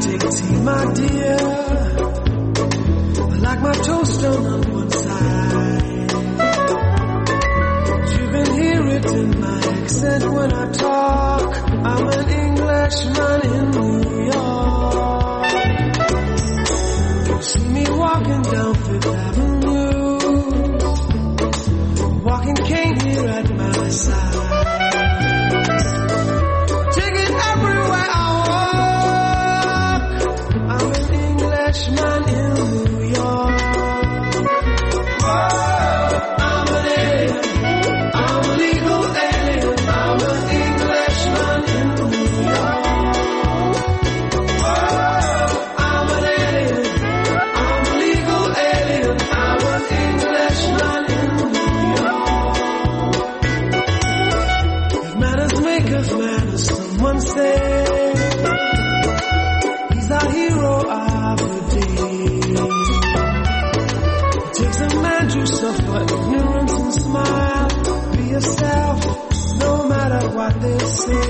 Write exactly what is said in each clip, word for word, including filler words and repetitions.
take tea, my dear. I like my toast done on one side. You can hear it in my accent when I talk. I'm an Englishman in New York. You see me walking down Fifth Avenue, walking cane here at my side. Take it everywhere I walk. I'm an Englishman in New York. Whoa, I'm an alien. I'm a legal alien. I'm an Englishman in New York. Whoa, I'm an alien. I'm a legal alien. I'm an Englishman in New York. If manners make us manners, someone say he's our hero of the day. It takes a man to suffer ignorance and smile. Be yourself, no matter what they say.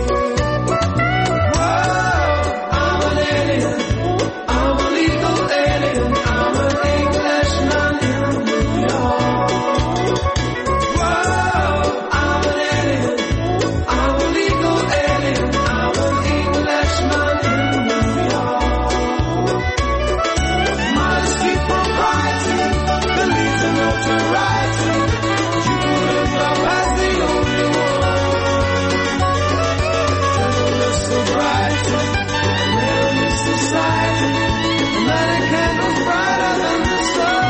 Whoa, I'm an alien. I'm a legal alien. I'm an Englishman in New York. Whoa, I'm an alien. I'm a legal alien. I'm an Englishman in New York. Modesty, propriety, belief in notoriety. You live up as the only one. Gentleness, sobriety, manliness, society. Lighting candles brighter than the sun.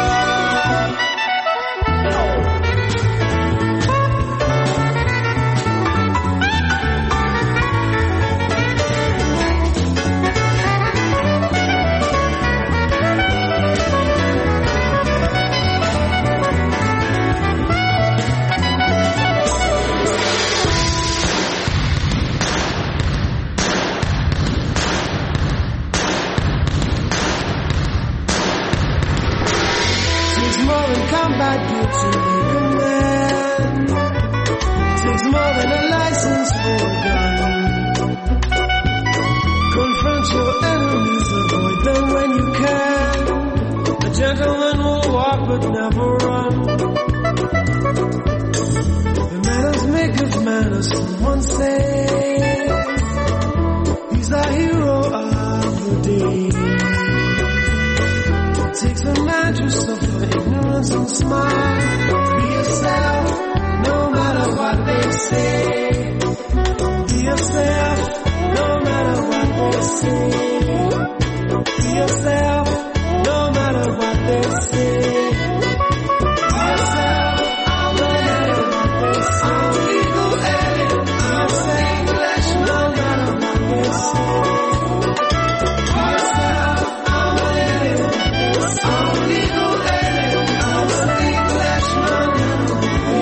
Takes more than combat gear to make a man. Takes more than a license for a gun. Confront your enemies, avoid them when you can. A gentleman will walk but never run. The manners make us manners, someone say. He's our hero of the day. Takes a man to suffer ignorance and smile. Be yourself, no matter what they say. Be yourself, no matter what they say. Be yourself, no matter what they say. Be yourself, no matter what they say. I'm a legal alien. I'm an English, no matter what they say. Be yourself, I'm an alien. I'm a legal alien. I'm an Englishman in New York.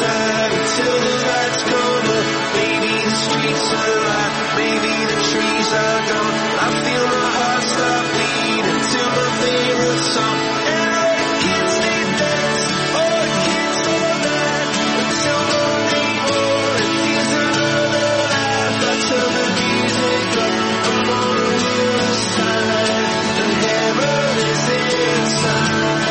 side until the lights come up. Maybe the streets are alive, maybe the trees are gone. I feel my heart start beating to my favorite song. And all the kids they dance, all the kids all night until Monday morning. Feels another life. I turn the music up, I'm on the riverside. The heaven is inside.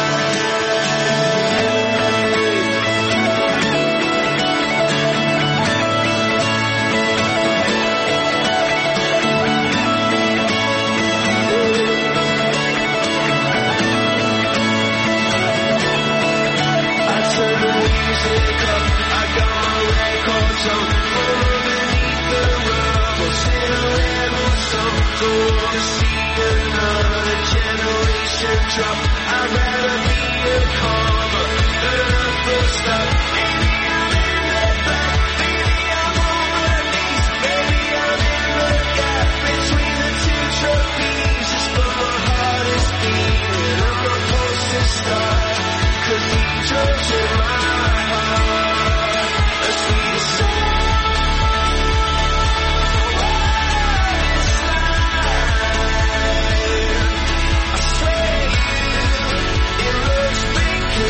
Drop. I'd rather be a comma than a full stop. Maybe I'm in the back, maybe I'm on my knees, maybe I'm in the gap between the two trapezes. But my heart is beating, I'm not supposed to start, 'cause Detroit's in my heart. A sweet soul. It looks big.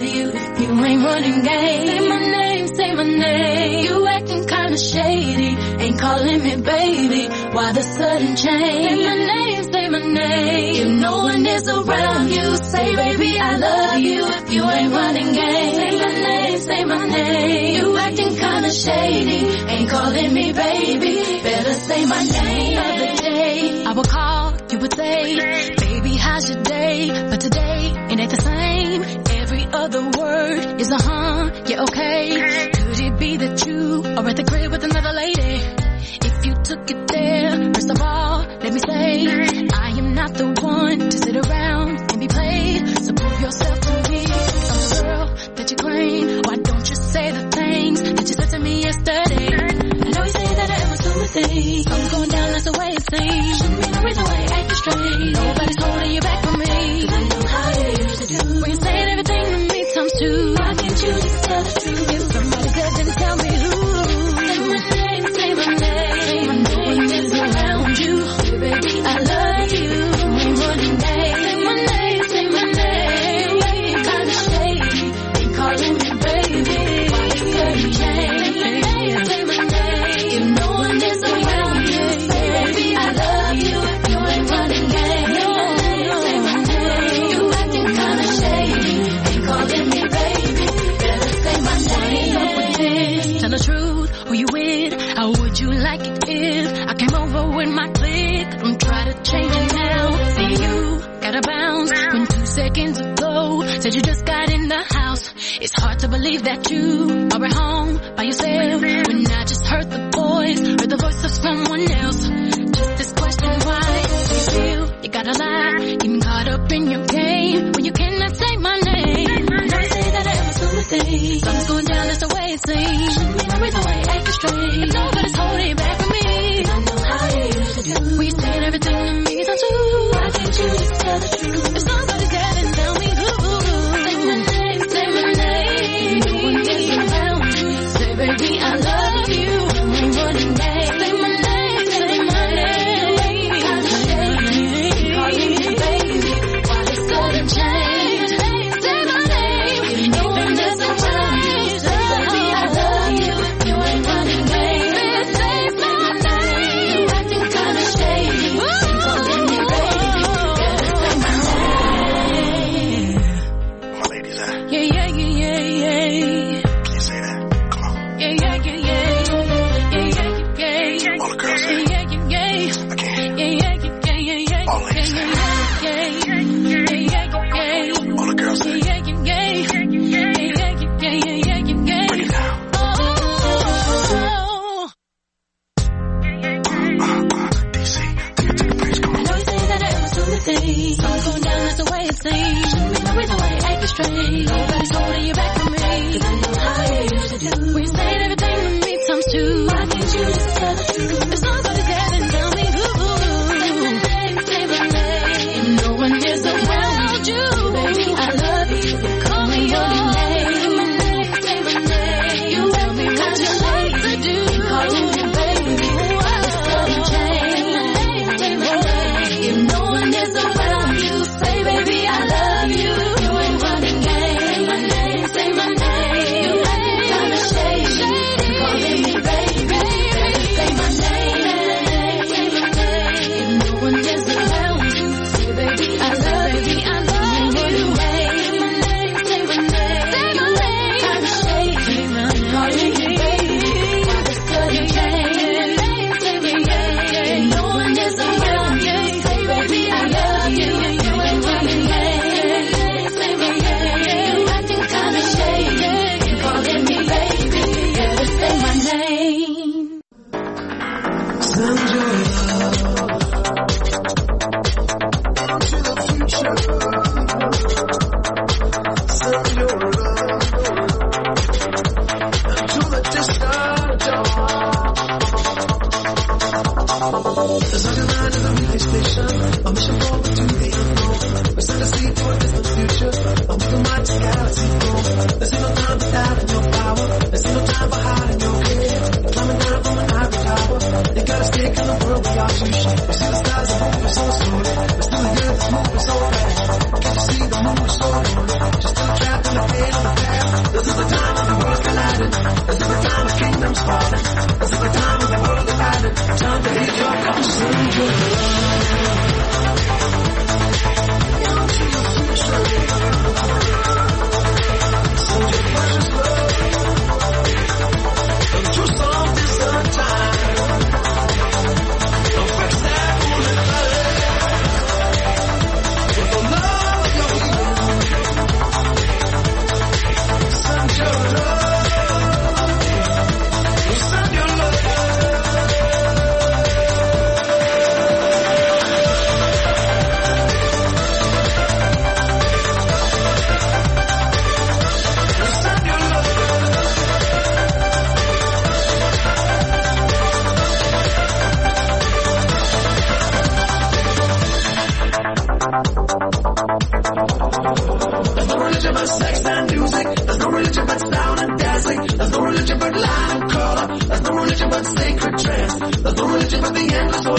you if you ain't running game. Say my name, say my name. You acting kinda shady, ain't calling me baby. Why the sudden change? Say my name, say my name. If no one is around you, say baby I love you if you ain't running game. Say my name, say my name. You acting kinda shady, ain't calling me baby. Better say my name. The other day I would call, you would say, baby how's your day? But today it ain't the same. Every other word is a huh, yeah okay. Could it be that you are at the crib with another lady? If you took it there, first of all, let me say, I am not the one to sit around and be played. So prove yourself to me. I'm the girl that you claim. Why don't you say the things that you said to me yesterday? I know you say that I am assuming things. I'm going down, that's the way it seems. Shouldn't be no reason why you're acting straight. Nobody's holding you back from me. Cause I know how you used to do. When you saying everything to me times two. Why can't you just tell the truth? If somebody said, then tell me who. Say my name, say my name. I know when it's around you. Baby, I love you. Ain't running game. Say my name, say my name. You ain't kinda shady. Ain't calling me baby. Why you sudden change? Say my name, say my name. If no one is around you, say baby, I love you. You ain't running game. Say my name, say my name. You acting kinda shady. Ain't calling me baby. Better say my name. Tell the truth, who you with? How would you like it if I came over with my clique? Don't try to change it now. See you gotta bounce when two seconds ago said you just got in the house. It's hard to believe that you are at home by yourself when I just heard the voice, heard the voice of someone else. Just this question, why do you feel you gotta lie? Getting caught up in your game when you cannot say my name. I know you say that I am assuming things. Something's going down, that's the way it seems. Shouldn't be no reason why you're acting straight. If nobody's holding you back from me. I know how you used to do. We said everything to me times two. Why can't you just tell the truth? If somebody's there, then tell me who. Say my name, say my name. No one gets around you. Say baby I love you. Ain't running game. Say my name, say my name. Kinda shady, calling me baby. Why the sudden change? Say my name. If no one gets around you, say baby I love you. You ain't running game. Say my name. You acting kinda shady. Ain't calling me baby. Better say my name. My ladies at? Yeah, yeah, yeah, yeah, yeah. Can you say that? Come on. Yeah, yeah, yeah, yeah. Yeah, yeah, yeah, yeah. All the girls Yeah, say. yeah, yeah, yeah. I can't. Yeah, yeah, yeah, yeah, yeah. All ladies say. Yeah, yeah, yeah, yeah. All the girls say. Yeah, yeah, yeah, yeah. Yeah, yeah, yeah, yeah, yeah, yeah. Break it down. Oh. Uh, uh, D C, take it to the bridge. Come I on. know you say that I am assuming things. Something's going down, that's the way it seems. Shouldn't be no reason why you're acting straight. Nobody's holding you back from me. Cause I know how you used to do. We said everything to me times two. Why can't you just tell the truth? If somebody's there, then tell me who. Say my name, say my name. If no one is around you, baby, I love you. Call me your name. Say my name, say my name. You tell me what you like to do. Calling me baby. Why the sudden change? Say my name. If no one is around you, say baby, I love you. You ain't running game. Say my name, say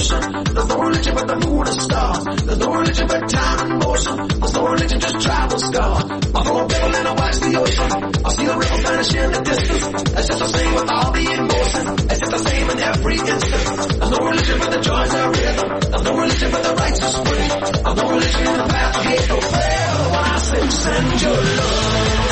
emotion. There's no religion but the moon and stars. There's no religion but time and motion. There's no religion, just tribal scars. I throw a barrel and I watch the ocean. I see the river vanish in the distance. It's just the same with all the emotion. It's just the same in every instant. There's no religion but the joys of rhythm. There's no religion but the righteous way. There's no religion in the path of hate, no prayer. When I say send your love.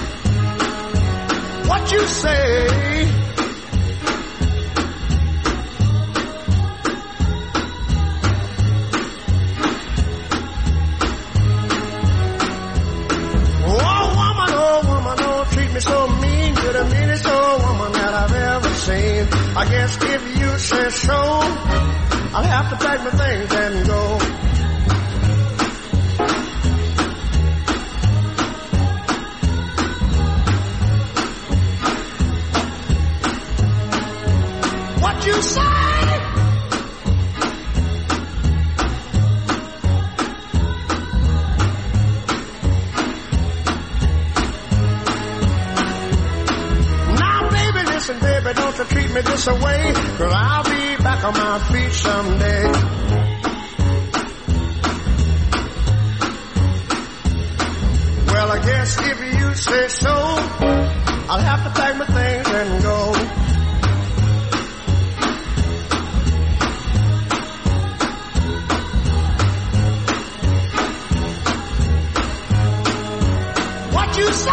What you say? I guess if you say so, I'll have to pack my things and go. What you say? Listen, baby, don't you treat me this away, 'cause I'll be back on my feet someday. Well, I guess if you say so, I'll have to pack my things and go. What you say?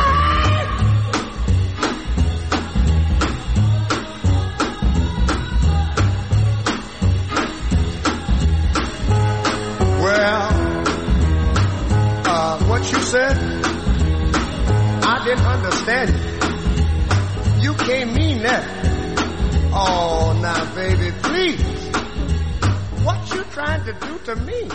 You said I didn't understand you. You can't mean that. Oh, now, baby, please. What you trying to do to me?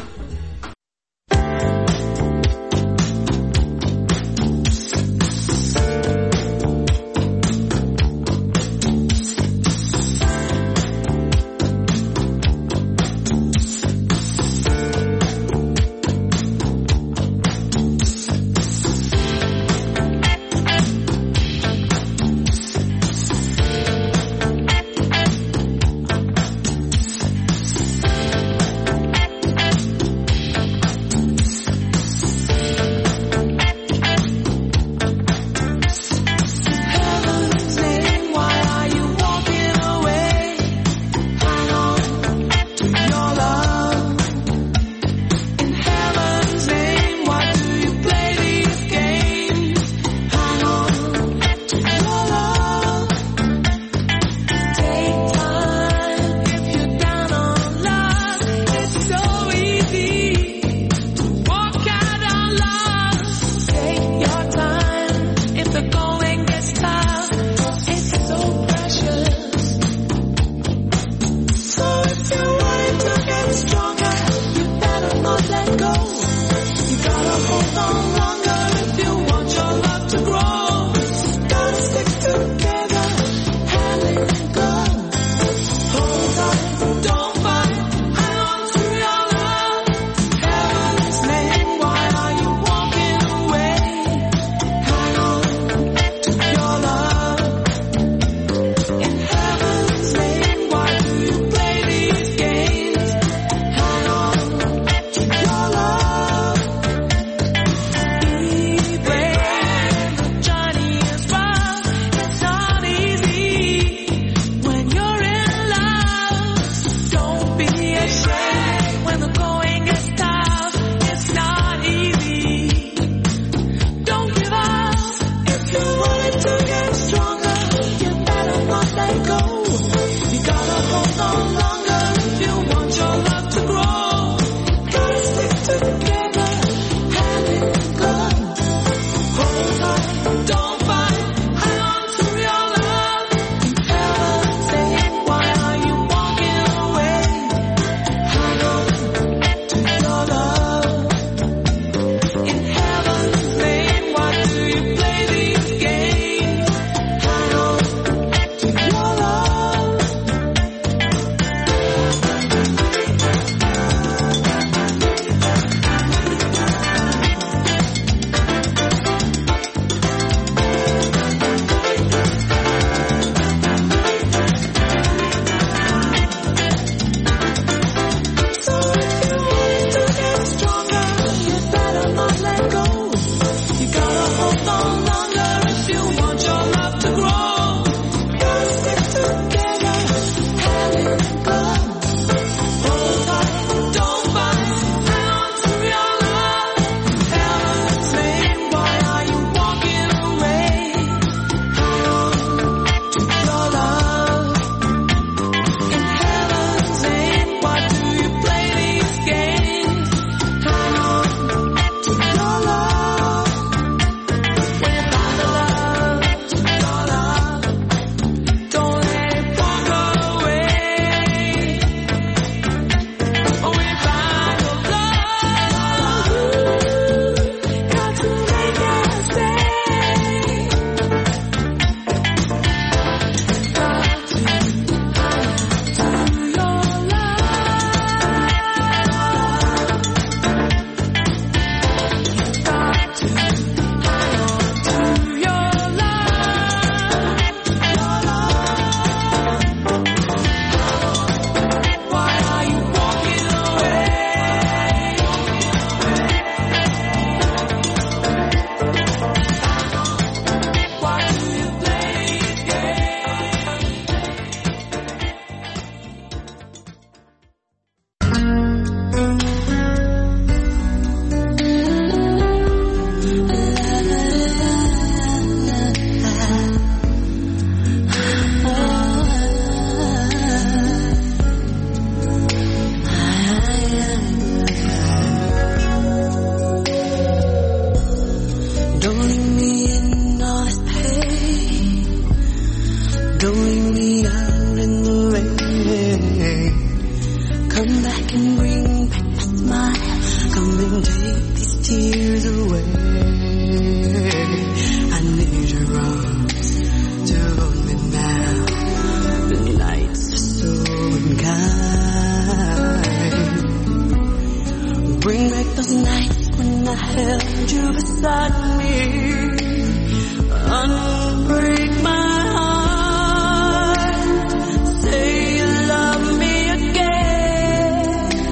unbreak my heart. Say you love me again.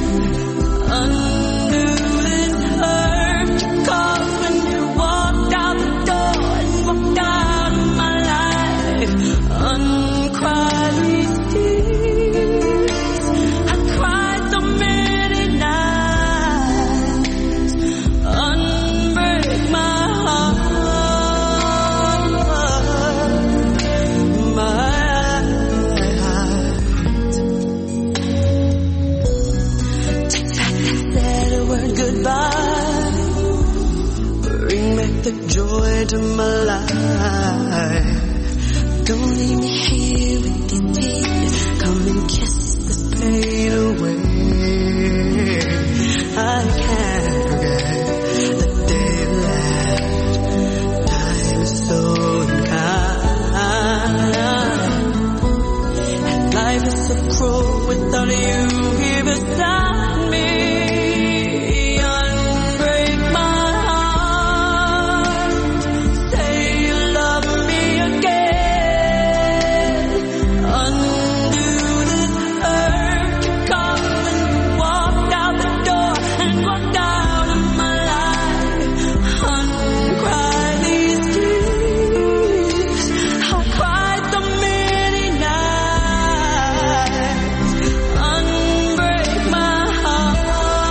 Undo this hurt. 'Cause when you walked out the door and walked out of my life, uncry these tears. I cried so many nights. Unbreak my heart, my heart. Take back that sad word goodbye. Bring back the joy to my life. Don't leave me here with these tears. Come and kiss this pain away. I can't forget the day you left. Time is so unkind, and life is so cruel without you here beside me. Unbreak my heart. Say you love me again. Undo this hurt. 'Cause when you walked out the door and walked out of my life, uncry these tears. I cried so many nights. Unbreak my heart.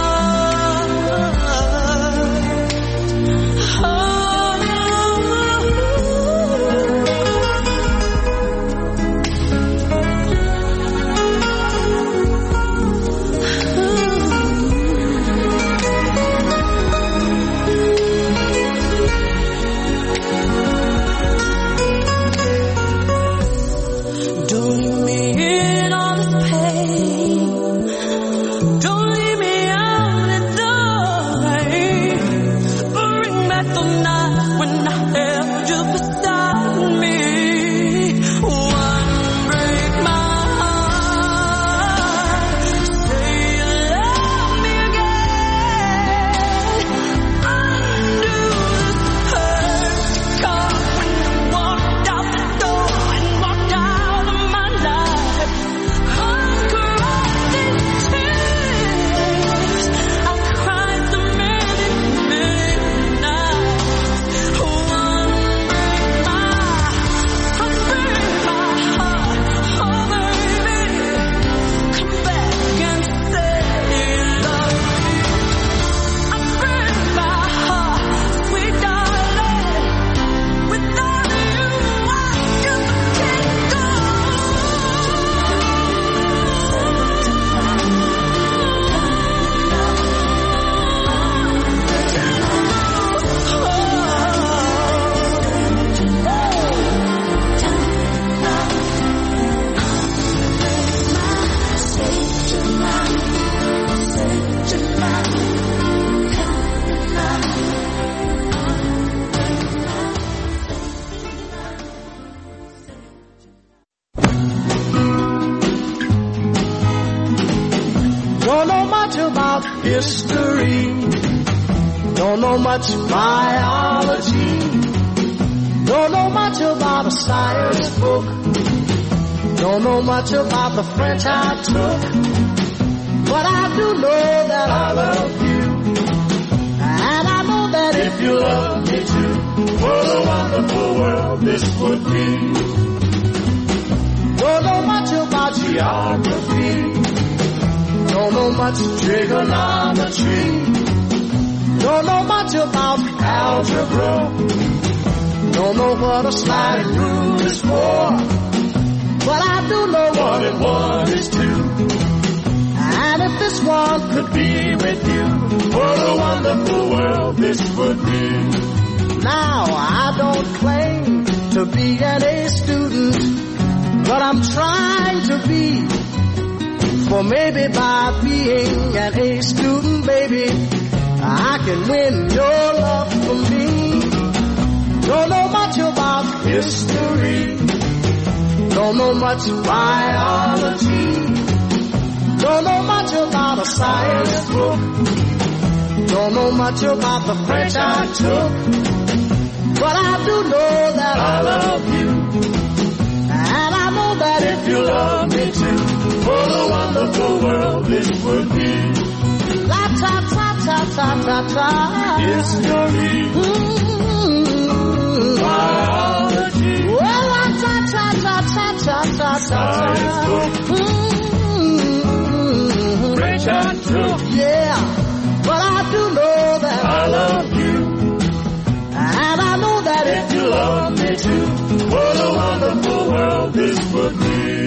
Don't leave me in all this pain. Don't leave me out in the rain. Bring back the night when I held you beside me. Unbreak my heart. Say you love me again. Undo this hurt. 'Cause when you walked out the door and walked out of my life, uncry these tears. I cried so many, many nights. Unbreak my, unbreak my heart. Oh baby, come back and say you love me. Unbreak my heart, sweet darling. Without you, I just can't go. Don't know much about history. Don't know much biology. Don't know much about a science book. Don't know much about the French I took. But I do know that I love you. And I know that if you love me too, what a wonderful world this would be. Don't know much about geography. Don't know much trigonometry. Don't know much about algebra. Don't know what a sliding rule is for. But I do know one and one is two. And if this one could be with you, what a wonderful world this would be. Now I don't claim to be an A student, but I'm trying to be. For maybe by being an A student, baby, I can win your love for me. Don't know much about history. Don't know much biology. Don't know much about a science book. Don't know much about the French I took. know that I love you. And I know that if you love me too, what a wonderful world this would be. La ta ta ta ta ta ta. History. Mm-hmm. Biology. Well, la ta ta ta ta ta ta ta. Mm-hmm. Rich and true. Yeah. But I do know that I love you. And I know that if you love me too, what a wonderful world this would be.